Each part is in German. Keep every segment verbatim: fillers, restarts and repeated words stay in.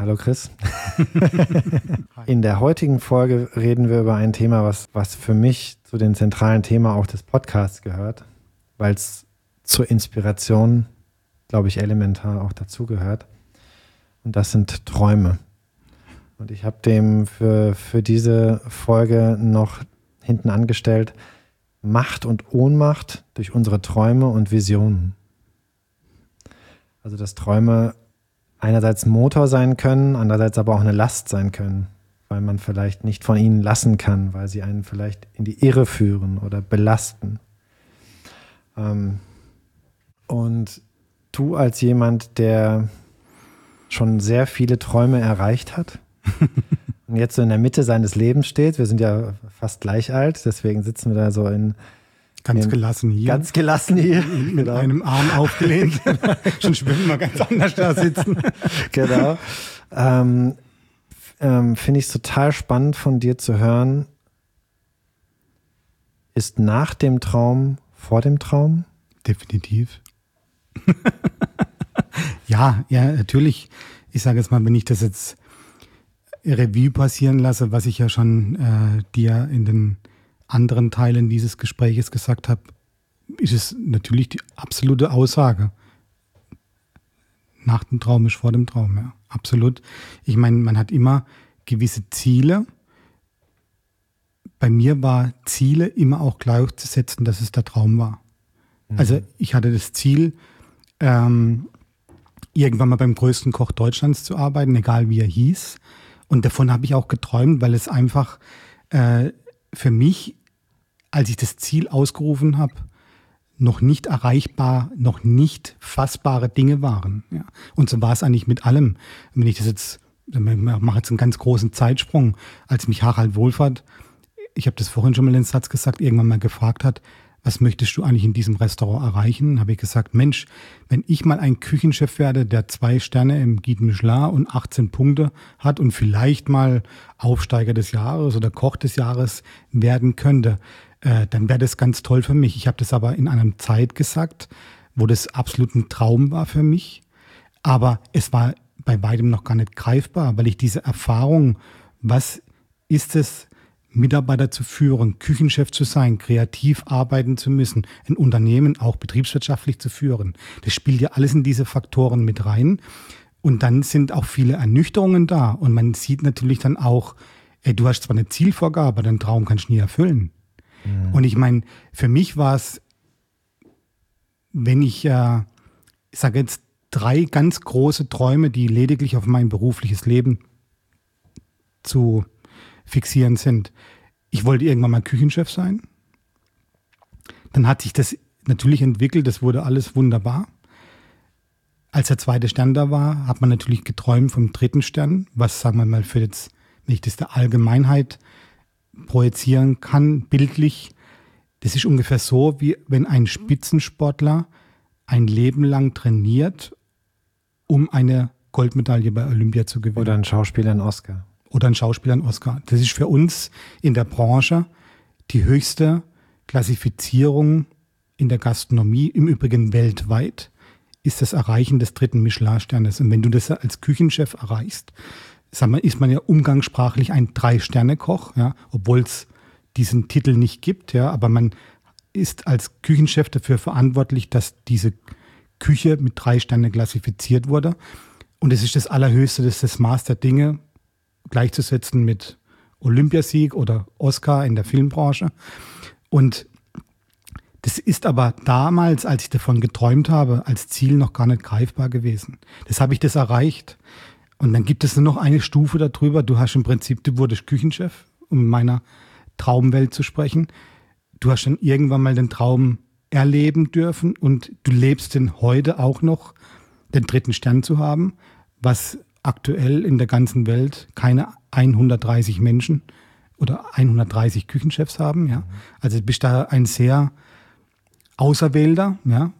Hallo Chris. In der heutigen Folge reden wir über ein Thema, was, was für mich zu den zentralen Themen auch des Podcasts gehört, weil es zur Inspiration, glaube ich, elementar auch dazugehört. Und das sind Träume. Und ich habe dem für, für diese Folge noch hinten angestellt, Macht und Ohnmacht durch unsere Träume und Visionen. Also dass Träume einerseits Motor sein können, andererseits aber auch eine Last sein können, weil man vielleicht nicht von ihnen lassen kann, weil sie einen vielleicht in die Irre führen oder belasten. Ähm, und du als jemand, der schon sehr viele Träume erreicht hat und jetzt so in der Mitte seines Lebens steht, wir sind ja fast gleich alt, deswegen sitzen wir da so in Ganz gelassen hier. Ganz gelassen hier. Mit genau. einem Arm aufgelehnt. Schon würden wir ganz anders da sitzen. Genau. Ähm, ähm, finde ich es total spannend von dir zu hören. Ist nach dem Traum vor dem Traum? Definitiv. ja, ja, natürlich. Ich sage jetzt mal, wenn ich das jetzt Revue passieren lasse, was ich ja schon äh, dir in den anderen Teilen dieses Gespräches gesagt habe, ist es natürlich die absolute Aussage. Nach dem Traum ist vor dem Traum, ja, absolut. Ich meine, man hat immer gewisse Ziele. Bei mir war Ziele immer auch gleichzusetzen, dass es der Traum war. Mhm. Also ich hatte das Ziel, ähm, irgendwann mal beim größten Koch Deutschlands zu arbeiten, egal wie er hieß. Und davon habe ich auch geträumt, weil es einfach äh, für mich, als ich das Ziel ausgerufen habe, noch nicht erreichbar, noch nicht fassbare Dinge waren. Ja. Und so war es eigentlich mit allem. Wenn ich das jetzt, ich mache jetzt einen ganz großen Zeitsprung, als mich Harald Wohlfahrt, ich habe das vorhin schon mal in den Satz gesagt, irgendwann mal gefragt hat, was möchtest du eigentlich in diesem Restaurant erreichen? Habe ich gesagt, Mensch, wenn ich mal ein Küchenchef werde, der zwei Sterne im Guide Michelin und achtzehn Punkte hat und vielleicht mal Aufsteiger des Jahres oder Koch des Jahres werden könnte, äh, dann wäre das ganz toll für mich. Ich habe das aber in einer Zeit gesagt, wo das absolut ein Traum war für mich. Aber es war bei weitem noch gar nicht greifbar, weil ich diese Erfahrung, was ist es, Mitarbeiter zu führen, Küchenchef zu sein, kreativ arbeiten zu müssen, ein Unternehmen auch betriebswirtschaftlich zu führen. Das spielt ja alles in diese Faktoren mit rein. Und dann sind auch viele Ernüchterungen da. Und man sieht natürlich dann auch, ey, du hast zwar eine Zielvorgabe, deinen Traum kannst du nie erfüllen. Mhm. Und ich meine, für mich war es, wenn ich, äh, ich sage jetzt, drei ganz große Träume, die lediglich auf mein berufliches Leben zu fixieren sind. Ich wollte irgendwann mal Küchenchef sein. Dann hat sich das natürlich entwickelt, das wurde alles wunderbar. Als der zweite Stern da war, hat man natürlich geträumt vom dritten Stern, was, sagen wir mal, für jetzt, wenn ich das der Allgemeinheit projizieren kann, bildlich, das ist ungefähr so, wie wenn ein Spitzensportler ein Leben lang trainiert, um eine Goldmedaille bei Olympia zu gewinnen. Oder ein Schauspieler einen Oscar. Oder ein Schauspieler einen Oscar. Das ist für uns in der Branche die höchste Klassifizierung in der Gastronomie, im Übrigen weltweit, ist das Erreichen des dritten Michelin-Sternes. Und wenn du das als Küchenchef erreichst, sag mal, ist man ja umgangssprachlich ein Drei-Sterne-Koch, ja, obwohl es diesen Titel nicht gibt, ja, aber man ist als Küchenchef dafür verantwortlich, dass diese Küche mit drei Sternen klassifiziert wurde. Und es ist das Allerhöchste, das ist das Maß der Dinge, gleichzusetzen mit Olympiasieg oder Oscar in der Filmbranche. Und das ist aber damals, als ich davon geträumt habe, als Ziel noch gar nicht greifbar gewesen. Das habe ich das erreicht. Und dann gibt es nur noch eine Stufe darüber. Du hast im Prinzip, du wurdest Küchenchef, um in meiner Traumwelt zu sprechen. Du hast dann irgendwann mal den Traum erleben dürfen und du lebst den heute auch noch, den dritten Stern zu haben, was aktuell in der ganzen Welt keine hundertdreißig Menschen oder hundertdreißig Küchenchefs haben. Ja. Also du bist da ein sehr Auserwählter. Ja.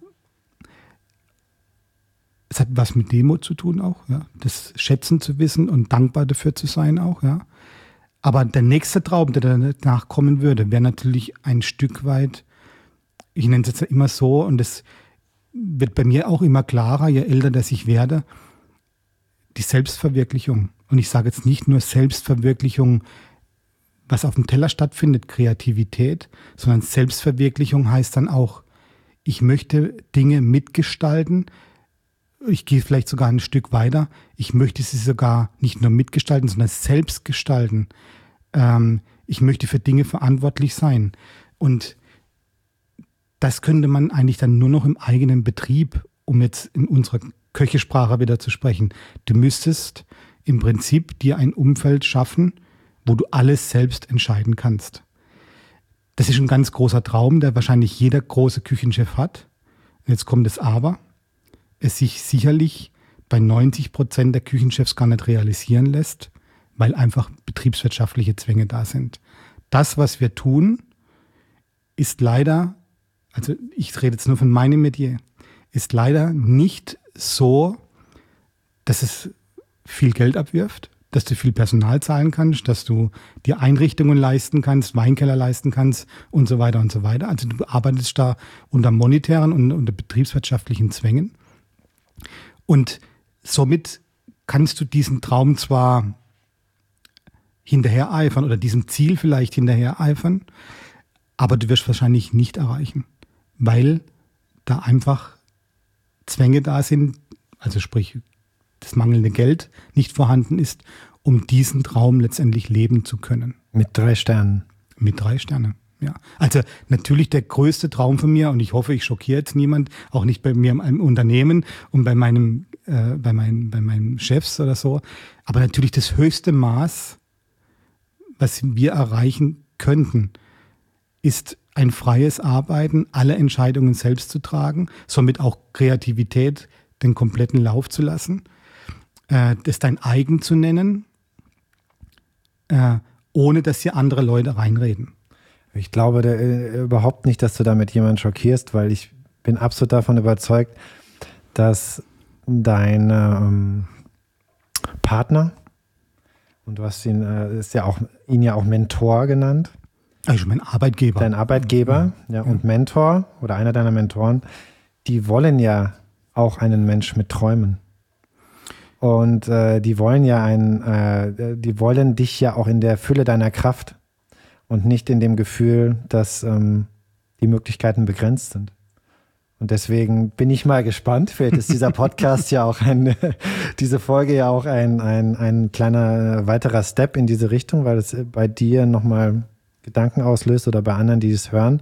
Es hat was mit Demut zu tun auch, ja. Das schätzen zu wissen und dankbar dafür zu sein auch. Ja. Aber der nächste Traum, der danach kommen würde, wäre natürlich ein Stück weit, ich nenne es jetzt immer so, und das wird bei mir auch immer klarer, je älter dass ich werde, die Selbstverwirklichung. Und ich sage jetzt nicht nur Selbstverwirklichung, was auf dem Teller stattfindet, Kreativität, sondern Selbstverwirklichung heißt dann auch, ich möchte Dinge mitgestalten. Ich gehe vielleicht sogar ein Stück weiter. Ich möchte sie sogar nicht nur mitgestalten, sondern selbst gestalten. Ähm, ich möchte für Dinge verantwortlich sein. Und das könnte man eigentlich dann nur noch im eigenen Betrieb, um jetzt in unserer Köchesprache wieder zu sprechen. Du müsstest im Prinzip dir ein Umfeld schaffen, wo du alles selbst entscheiden kannst. Das ist ein ganz großer Traum, der wahrscheinlich jeder große Küchenchef hat. Und jetzt kommt das Aber. Es sich sicherlich bei neunzig Prozent der Küchenchefs gar nicht realisieren lässt, weil einfach betriebswirtschaftliche Zwänge da sind. Das, was wir tun, ist leider, also ich rede jetzt nur von meinem Metier, ist leider nicht so, dass es viel Geld abwirft, dass du viel Personal zahlen kannst, dass du dir Einrichtungen leisten kannst, Weinkeller leisten kannst und so weiter und so weiter. Also du arbeitest da unter monetären und unter betriebswirtschaftlichen Zwängen. Und somit kannst du diesen Traum zwar hinterhereifern oder diesem Ziel vielleicht hinterhereifern, aber du wirst wahrscheinlich nicht erreichen, weil da einfach Zwänge da sind, also sprich das mangelnde Geld nicht vorhanden ist, um diesen Traum letztendlich leben zu können. Mit drei Sternen. Mit drei Sternen, ja. Also natürlich der größte Traum von mir, und ich hoffe, ich schockiere jetzt niemand, auch nicht bei mir im Unternehmen und bei meinem, äh, bei meinen, bei meinen Chefs oder so, aber natürlich das höchste Maß, was wir erreichen könnten, ist ein freies Arbeiten, alle Entscheidungen selbst zu tragen, somit auch Kreativität den kompletten Lauf zu lassen, äh, das dein eigen zu nennen, äh, ohne dass hier andere Leute reinreden. Ich glaube da, äh, überhaupt nicht, dass du damit jemanden schockierst, weil ich bin absolut davon überzeugt, dass dein ähm, Partner, und du hast ihn, äh, ist ja auch, ihn ja auch Mentor genannt. Also mein Arbeitgeber. Dein Arbeitgeber, ja, ja, und Mentor oder einer deiner Mentoren, die wollen ja auch einen Mensch mit Träumen. Und äh, die wollen ja ein, äh, die wollen dich ja auch in der Fülle deiner Kraft und nicht in dem Gefühl, dass ähm, die Möglichkeiten begrenzt sind. Und deswegen bin ich mal gespannt. Vielleicht ist dieser Podcast ja auch ein, diese Folge ja auch ein, ein, ein kleiner weiterer Step in diese Richtung, weil es bei dir nochmal Gedanken auslöst oder bei anderen, die es hören,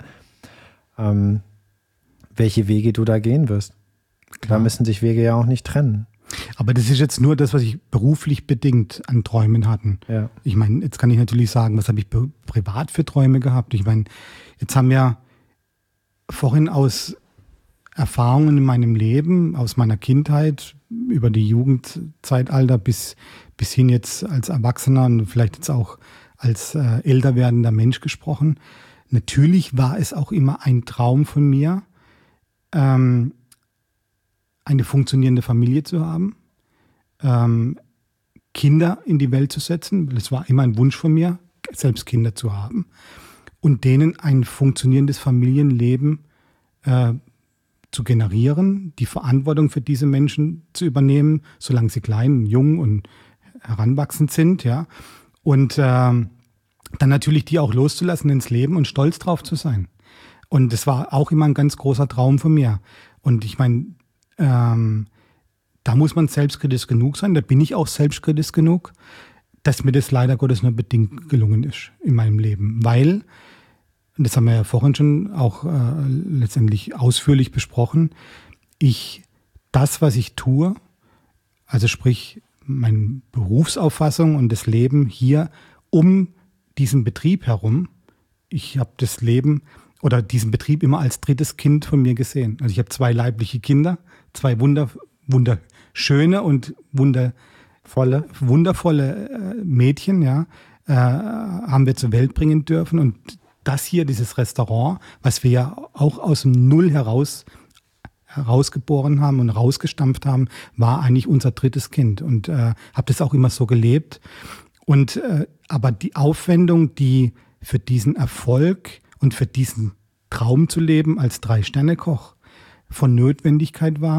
ähm, welche Wege du da gehen wirst. Klar. Da müssen sich Wege ja auch nicht trennen. Aber das ist jetzt nur das, was ich beruflich bedingt an Träumen hatten. Ja. Ich meine, jetzt kann ich natürlich sagen, was habe ich privat für Träume gehabt? Ich meine, jetzt haben wir vorhin aus Erfahrungen in meinem Leben, aus meiner Kindheit, über die Jugendzeitalter bis, bis hin jetzt als Erwachsener und vielleicht jetzt auch als äh, älter werdender Mensch gesprochen. Natürlich war es auch immer ein Traum von mir, ähm, eine funktionierende Familie zu haben, ähm, Kinder in die Welt zu setzen. Das war immer ein Wunsch von mir, selbst Kinder zu haben und denen ein funktionierendes Familienleben äh, zu generieren, die Verantwortung für diese Menschen zu übernehmen, solange sie klein, jung und heranwachsend sind, ja. Und äh, dann natürlich die auch loszulassen ins Leben und stolz drauf zu sein. Und das war auch immer ein ganz großer Traum von mir. Und ich meine, ähm, da muss man selbstkritisch genug sein, da bin ich auch selbstkritisch genug, dass mir das leider Gottes nur bedingt gelungen ist in meinem Leben. Weil, und das haben wir ja vorhin schon auch äh, letztendlich ausführlich besprochen, ich das, was ich tue, also sprich meine Berufsauffassung und das Leben hier um diesen Betrieb herum, ich habe das Leben oder diesen Betrieb immer als drittes Kind von mir gesehen. Also ich habe zwei leibliche Kinder, zwei wunder, wunderschöne und wundervolle, wundervolle äh, Mädchen, ja, äh, haben wir zur Welt bringen dürfen. Und das hier, dieses Restaurant, was wir ja auch aus dem Null heraus herausgeboren haben und rausgestampft haben, war eigentlich unser drittes Kind und äh, habe das auch immer so gelebt. Und äh, aber die Aufwendung, die für diesen Erfolg und für diesen Traum zu leben als Drei-Sterne-Koch von Notwendigkeit war,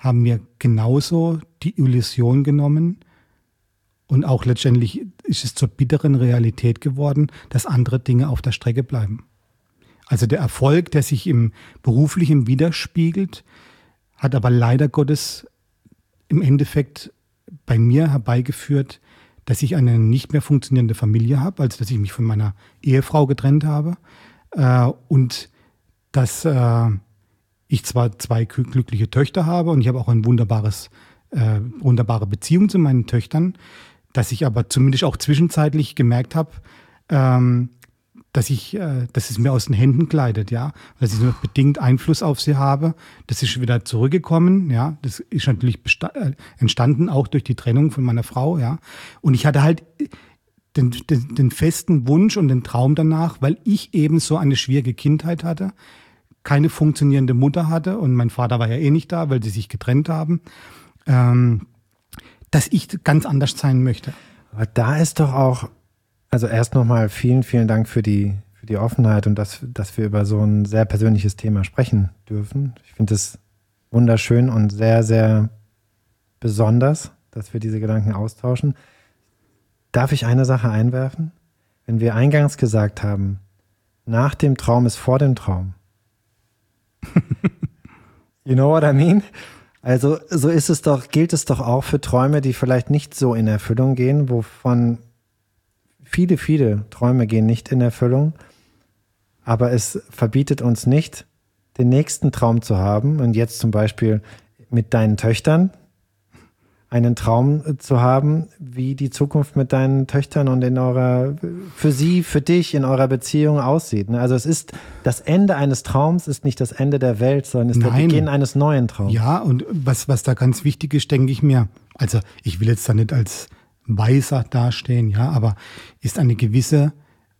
haben mir genauso die Illusion genommen und auch letztendlich ist es zur bitteren Realität geworden, dass andere Dinge auf der Strecke bleiben. Also der Erfolg, der sich im Beruflichen widerspiegelt, hat aber leider Gottes im Endeffekt bei mir herbeigeführt, dass ich eine nicht mehr funktionierende Familie habe, also dass ich mich von meiner Ehefrau getrennt habe äh, und dass äh, ich zwar zwei glückliche Töchter habe und ich habe auch ein wunderbares, äh, wunderbare Beziehung zu meinen Töchtern, dass ich aber zumindest auch zwischenzeitlich gemerkt habe, ähm, dass ich, äh, dass es mir aus den Händen gleitet, ja, dass ich nur bedingt Einfluss auf sie habe. Das ist wieder zurückgekommen, ja. Das ist natürlich besta- äh, entstanden auch durch die Trennung von meiner Frau, ja. Und ich hatte halt den, den, den festen Wunsch und den Traum danach, weil ich eben so eine schwierige Kindheit hatte, keine funktionierende Mutter hatte und mein Vater war ja eh nicht da, weil sie sich getrennt haben, ähm, dass ich ganz anders sein möchte. Aber da ist doch auch, also erst nochmal vielen, vielen Dank für die, für die Offenheit und dass, dass wir über so ein sehr persönliches Thema sprechen dürfen. Ich finde es wunderschön und sehr, sehr besonders, dass wir diese Gedanken austauschen. Darf ich eine Sache einwerfen? Wenn wir eingangs gesagt haben, nach dem Traum ist vor dem Traum. You know what I mean? Also so ist es doch, gilt es doch auch für Träume, die vielleicht nicht so in Erfüllung gehen, wovon viele, viele Träume gehen nicht in Erfüllung, aber es verbietet uns nicht, den nächsten Traum zu haben und jetzt zum Beispiel mit deinen Töchtern einen Traum zu haben, wie die Zukunft mit deinen Töchtern und in eurer, für sie, für dich in eurer Beziehung aussieht. Also es ist, das Ende eines Traums ist nicht das Ende der Welt, sondern ist Nein. der Beginn eines neuen Traums. Ja, und was, was da ganz wichtig ist, denke ich mir, also ich will jetzt da nicht als Weiser dastehen, ja, aber ist eine gewisse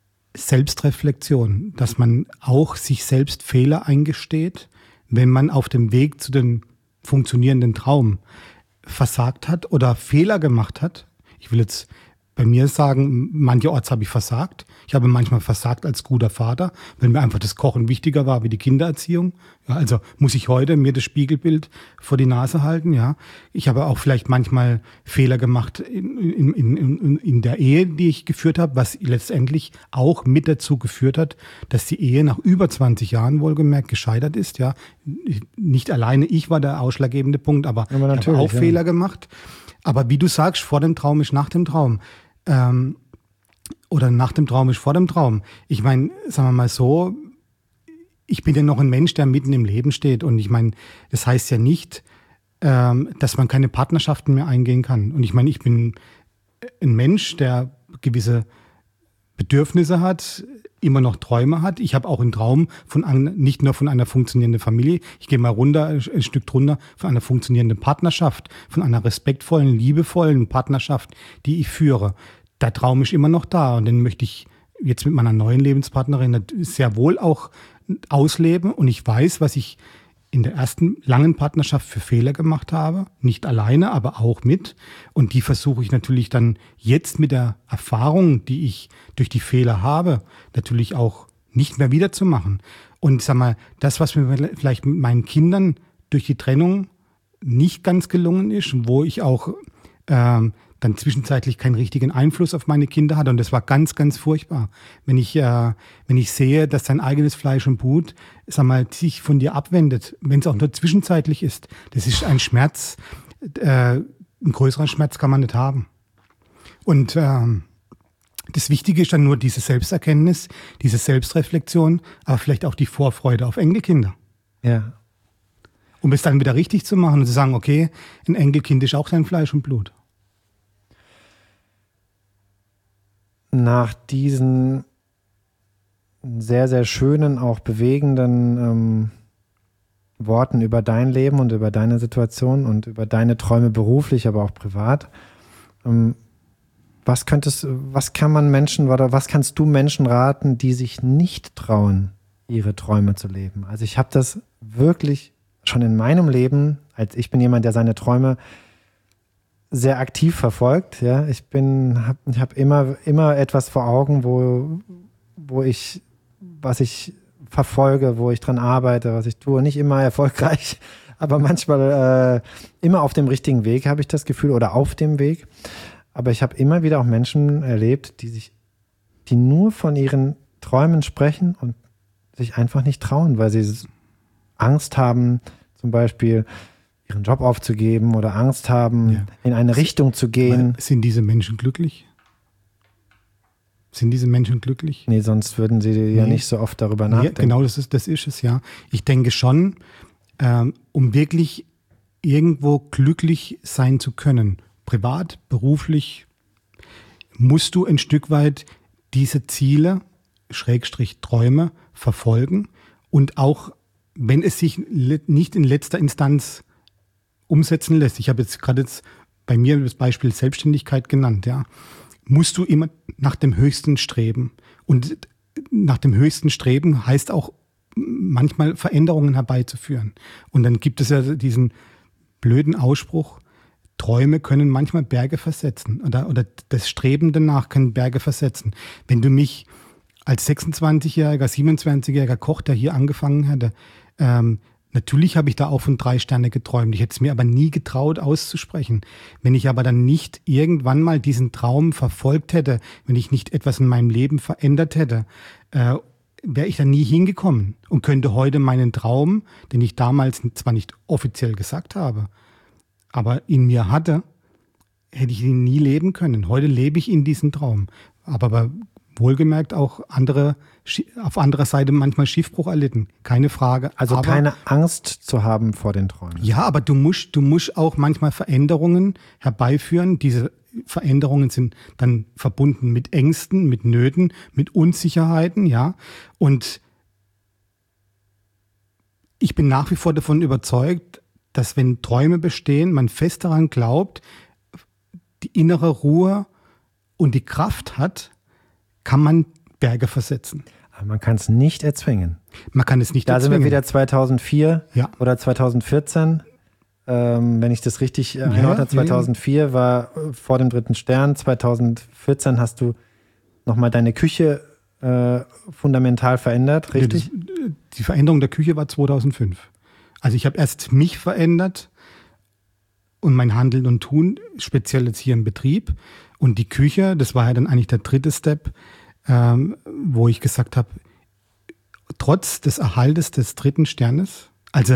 Selbstreflexion, dass man auch sich selbst Fehler eingesteht, wenn man auf dem Weg zu dem funktionierenden Traum versagt hat oder Fehler gemacht hat. Ich will jetzt bei mir sagen, mancherorts habe ich versagt. Ich habe manchmal versagt als guter Vater, wenn mir einfach das Kochen wichtiger war wie die Kindererziehung. Ja, also muss ich heute mir das Spiegelbild vor die Nase halten. Ja, ich habe auch vielleicht manchmal Fehler gemacht in, in, in, in der Ehe, die ich geführt habe, was letztendlich auch mit dazu geführt hat, dass die Ehe nach über zwanzig Jahren wohlgemerkt gescheitert ist. Ja, nicht alleine ich war der ausschlaggebende Punkt, aber, aber ich habe auch ja. Fehler gemacht. Aber wie du sagst, vor dem Traum ist nach dem Traum. Ähm, oder nach dem Traum ist vor dem Traum. Ich meine, sagen wir mal so, ich bin ja noch ein Mensch, der mitten im Leben steht. Und ich meine, das heißt ja nicht, ähm, dass man keine Partnerschaften mehr eingehen kann. Und ich meine, ich bin ein Mensch, der gewisse Bedürfnisse hat, immer noch Träume hat. Ich habe auch einen Traum von an, nicht nur von einer funktionierenden Familie. Ich gehe mal runter, ein Stück drunter, von einer funktionierenden Partnerschaft, von einer respektvollen, liebevollen Partnerschaft, die ich führe. Der Traum ist immer noch da und den möchte ich jetzt mit meiner neuen Lebenspartnerin sehr wohl auch ausleben. Und ich weiß, was ich in der ersten langen Partnerschaft für Fehler gemacht habe. Nicht alleine, aber auch mit. Und die versuche ich natürlich dann jetzt mit der Erfahrung, die ich durch die Fehler habe, natürlich auch nicht mehr wiederzumachen. Und sag mal, das, was mir vielleicht mit meinen Kindern durch die Trennung nicht ganz gelungen ist, wo ich auch ähm, dann zwischenzeitlich keinen richtigen Einfluss auf meine Kinder hatte. Und das war ganz, ganz furchtbar. Wenn ich, äh, wenn ich sehe, dass dein eigenes Fleisch und Blut, sag mal, sich von dir abwendet, wenn es auch nur zwischenzeitlich ist, das ist ein Schmerz, äh, einen größeren Schmerz kann man nicht haben. Und ähm, das Wichtige ist dann nur diese Selbsterkenntnis, diese Selbstreflexion, aber vielleicht auch die Vorfreude auf Enkelkinder. Ja. Um es dann wieder richtig zu machen und zu sagen, okay, ein Enkelkind ist auch dein Fleisch und Blut. Nach diesen sehr, sehr schönen, auch bewegenden ähm, Worten über dein Leben und über deine Situation und über deine Träume beruflich, aber auch privat, ähm, was könntest, was kann man Menschen oder was kannst du Menschen raten, die sich nicht trauen, ihre Träume zu leben? Also ich habe das wirklich schon in meinem Leben, als ich bin jemand, der seine Träume sehr aktiv verfolgt, ja. Ich bin, hab, ich habe immer, immer etwas vor Augen, wo, wo ich, was ich verfolge, wo ich dran arbeite, was ich tue. Nicht immer erfolgreich, aber manchmal äh, immer auf dem richtigen Weg, habe ich das Gefühl, oder auf dem Weg. Aber ich habe immer wieder auch Menschen erlebt, die sich, die nur von ihren Träumen sprechen und sich einfach nicht trauen, weil sie Angst haben, zum Beispiel ihren Job aufzugeben oder Angst haben, ja. in eine Richtung zu gehen. Sind diese Menschen glücklich? Sind diese Menschen glücklich? Nee, sonst würden sie nee. ja nicht so oft darüber nachdenken. Ja, genau, das ist, das ist es, ja. Ich denke schon, ähm, um wirklich irgendwo glücklich sein zu können, privat, beruflich, musst du ein Stück weit diese Ziele, Schrägstrich Träume, verfolgen und auch, wenn es sich nicht in letzter Instanz umsetzen lässt, ich habe jetzt gerade jetzt bei mir das Beispiel Selbstständigkeit genannt, ja, musst du immer nach dem Höchsten streben. Und nach dem Höchsten streben heißt auch manchmal Veränderungen herbeizuführen. Und dann gibt es ja diesen blöden Ausspruch, Träume können manchmal Berge versetzen oder, oder das Streben danach können Berge versetzen. Wenn du mich als sechsundzwanzigjähriger, siebenundzwanzigjähriger Koch, der hier angefangen hatte, ähm, natürlich habe ich da auch von drei Sterne geträumt. Ich hätte es mir aber nie getraut auszusprechen. Wenn ich aber dann nicht irgendwann mal diesen Traum verfolgt hätte, wenn ich nicht etwas in meinem Leben verändert hätte, äh, wäre ich da nie hingekommen und könnte heute meinen Traum, den ich damals zwar nicht offiziell gesagt habe, aber in mir hatte, hätte ich ihn nie leben können. Heute lebe ich in diesem Traum. Aber, aber wohlgemerkt auch andere, auf anderer Seite manchmal Schiffbruch erlitten. Keine Frage. Also aber, keine Angst zu haben vor den Träumen. Ja, aber du musst, du musst auch manchmal Veränderungen herbeiführen. Diese Veränderungen sind dann verbunden mit Ängsten, mit Nöten, mit Unsicherheiten, ja. Und ich bin nach wie vor davon überzeugt, dass wenn Träume bestehen, man fest daran glaubt, die innere Ruhe und die Kraft hat, kann man Berge versetzen. Aber man kann es nicht erzwingen. Man kann es nicht da erzwingen. Da sind wir wieder zweitausendvier ja. oder zweitausendvierzehn. Ähm, wenn ich das richtig erinnere, ja, zweitausendvier ja. war vor dem dritten Stern. zweitausendvierzehn hast du nochmal deine Küche äh, fundamental verändert, richtig? Ja, das, die Veränderung der Küche war zweitausendfünf. Also ich habe erst mich verändert und mein Handeln und Tun, speziell jetzt hier im Betrieb. Und die Küche, das war ja dann eigentlich der dritte Step, ähm, wo ich gesagt habe, trotz des Erhaltes des dritten Sternes, also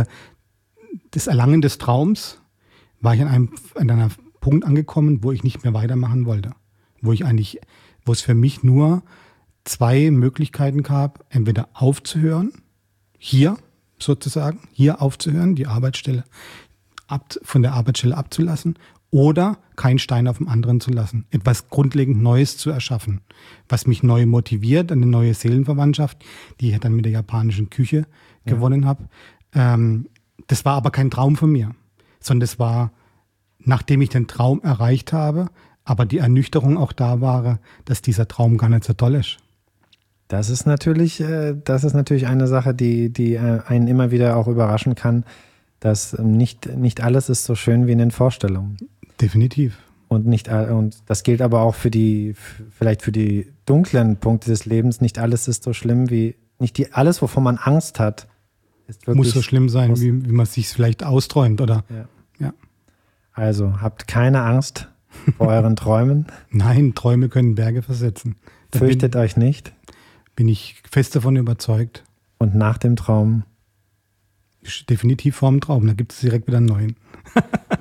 des Erlangen des Traums, war ich an einem, an einem Punkt angekommen, wo ich nicht mehr weitermachen wollte. Wo ich eigentlich, wo es für mich nur zwei Möglichkeiten gab, entweder aufzuhören, hier sozusagen, hier aufzuhören, die Arbeitsstelle ab, von der Arbeitsstelle abzulassen oder keinen Stein auf dem anderen zu lassen. Etwas grundlegend Neues zu erschaffen, was mich neu motiviert, eine neue Seelenverwandtschaft, die ich dann mit der japanischen Küche ja. gewonnen habe. Ähm, das war aber kein Traum von mir, sondern das war, nachdem ich den Traum erreicht habe, aber die Ernüchterung auch da war, dass dieser Traum gar nicht so toll ist. Das ist natürlich, das ist natürlich eine Sache, die, die einen immer wieder auch überraschen kann, dass nicht, nicht alles ist so schön wie in den Vorstellungen. Definitiv. Und nicht, und das gilt aber auch für die, vielleicht für die dunklen Punkte des Lebens. Nicht alles ist so schlimm wie, nicht die, alles, wovon man Angst hat, ist wirklich. Muss so schlimm sein, muss, wie, wie man es sich vielleicht austräumt, oder? Ja. ja. Also, habt keine Angst vor euren Träumen. Nein, Träume können Berge versetzen. Da Fürchtet bin, euch nicht. Bin ich fest davon überzeugt. Und nach dem Traum? Definitiv vor dem Traum, da gibt es direkt wieder einen neuen.